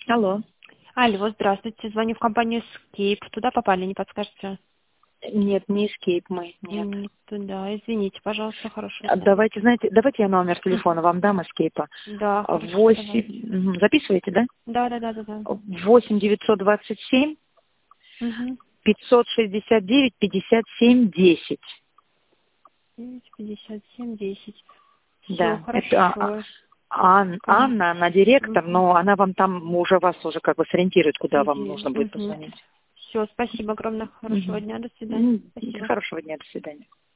Алло. Алло, здравствуйте. Звоню в компанию Escape. Туда попали, не подскажете? Нет, не Escape мы, нет. Не туда. Извините, пожалуйста, хорошего дня. Давайте, знаете, давайте я номер телефона вам дам Escape. Да, хорошо, давайте. 8, записываете, да? Да. 8 927 Угу. 569 57 10. 57-10. Все, Да, это хорошо. Анна, она директор, Угу. но она вам там уже вас уже как бы сориентирует, куда вам нужно будет позвонить. Все, спасибо огромное. Хорошего Мгм. дня. До свидания. Спасибо. Хорошего дня, до свидания.